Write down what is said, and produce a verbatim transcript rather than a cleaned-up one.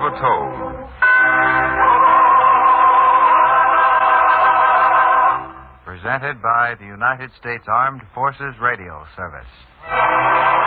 of a Toad. Presented by the United States Armed Forces Radio Service.